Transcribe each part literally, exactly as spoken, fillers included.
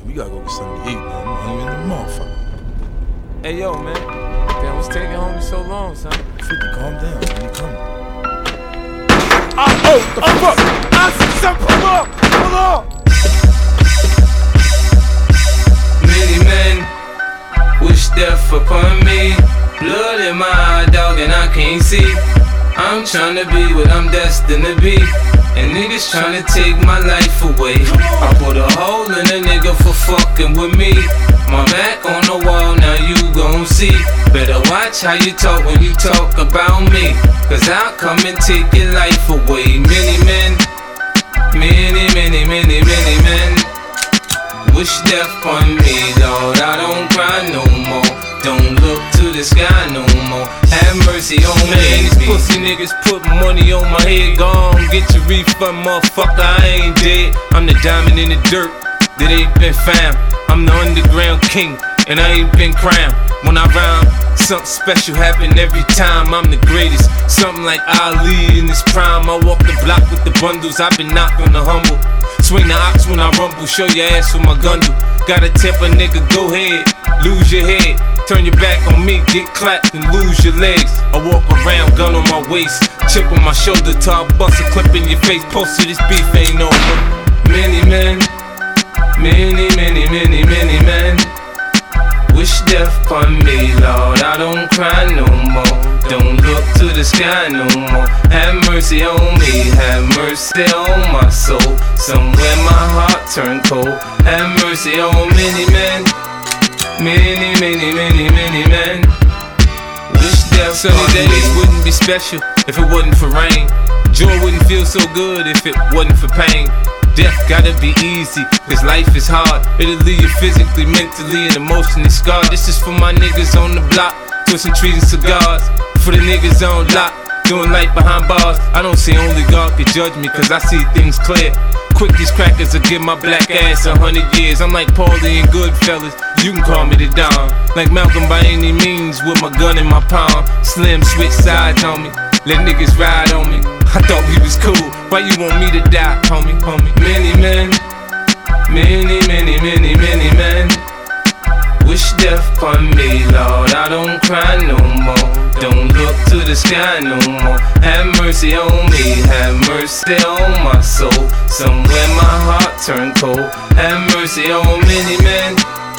We gotta go get something to eat, man. I'm hungry in the motherfucker. Hey, yo, man. Damn, what's taking homie so long, son? fifty, calm down. When you coming? Oh, oh, the oh, fuck! I see something! Hold on! Hold on! Many men wish death upon me. Blood in my eye, dog, and I can't see. I'm tryna be what I'm destined to be, and niggas tryna take my life away. I put a hole in a nigga for fucking with me. My back on the wall, now you gon' see. Better watch how you talk when you talk about me, cause I'll come and take your life away. Many men, many, many, many, many men wish death on me, Lord. I don't cry no more. Don't look to the sky no more. Have mercy on me. Man, these pussy niggas put money on my head. Gone, get your refund, motherfucker. I ain't dead. I'm the diamond in the dirt that ain't been found. I'm the underground king, and I ain't been crowned. When I rhyme, something special happen every time. I'm the greatest, something like Ali in his prime. I walk the block with the bundles. I've been knocked on the humble. Swing the ox when I rumble. Show your ass with my gun do. Gotta tip a nigga, go ahead, lose your head. Turn your back on me, get clapped and lose your legs. I walk around, gun on my waist, chip on my shoulder, till I bust a clip in your face. Post to this beef ain't over. Many men, many, many, many, many men wish death upon me, Lord. I don't cry no more. Don't look to the sky no more. Have mercy on me, have mercy on my soul. Somewhere my heart turned cold. Have mercy on many men, many, many, many, many men wish death upon me. Sunny days wouldn't be special if it wasn't for rain. Joy wouldn't feel so good if it wasn't for pain. Death gotta be easy, cause life is hard. It'll leave you physically, mentally, and emotionally scarred. This is for my niggas on the block, twisting trees and cigars. For the niggas on lock, doing life behind bars. I don't say only God can judge me, cause I see things clear. Quick, these crackers will give my black ass a hundred years. I'm like Paulie and Goodfellas, you can call me the Don. Like Malcolm by any means, with my gun in my palm. Slim switch sides on me, let niggas ride on me. I thought we was cool, why you want me to die, homie, homie? Many men, many, many, many, many men wish death upon me, Lord. I don't cry no more. Don't look to the sky no more. Have mercy on me, have mercy on my soul. Somewhere my heart turned cold. Have mercy on many men,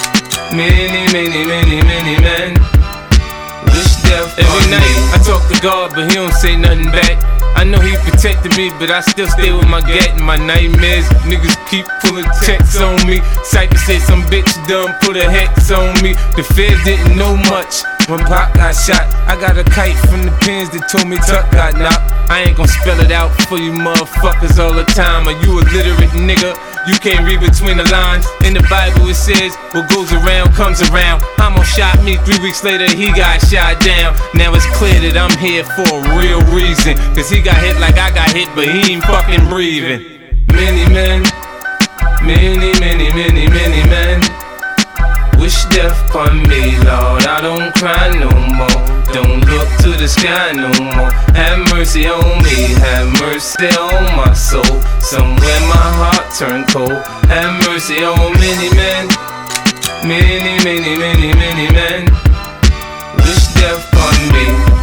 many, many, many, many men wish death upon me. Every night I talk to God, but he don't say nothing back. I know he protected me, but I still stay with my gat and my nightmares. Niggas keep pulling checks on me. Cypher said some bitch done put a hex on me. The feds didn't know much when Pac got shot. I got a kite from the pins that told me Tuck got knocked. I ain't gon' spell it out for you motherfuckers all the time. Are you illiterate nigga? You can't read between the lines. In the Bible it says, what goes around comes around. Hamo shot me, three weeks later he got shot down. Now it's clear that I'm here for a real reason, cause he got hit like I got hit, but he ain't fucking breathing. Many men, many, many, many, many men wish death upon me, Lord. I don't cry no more. Don't look to the sky no more. Have mercy on me, have mercy on my soul. Somewhere my heart turned cold. Have mercy on many men, many, many, many, many men wish death upon me.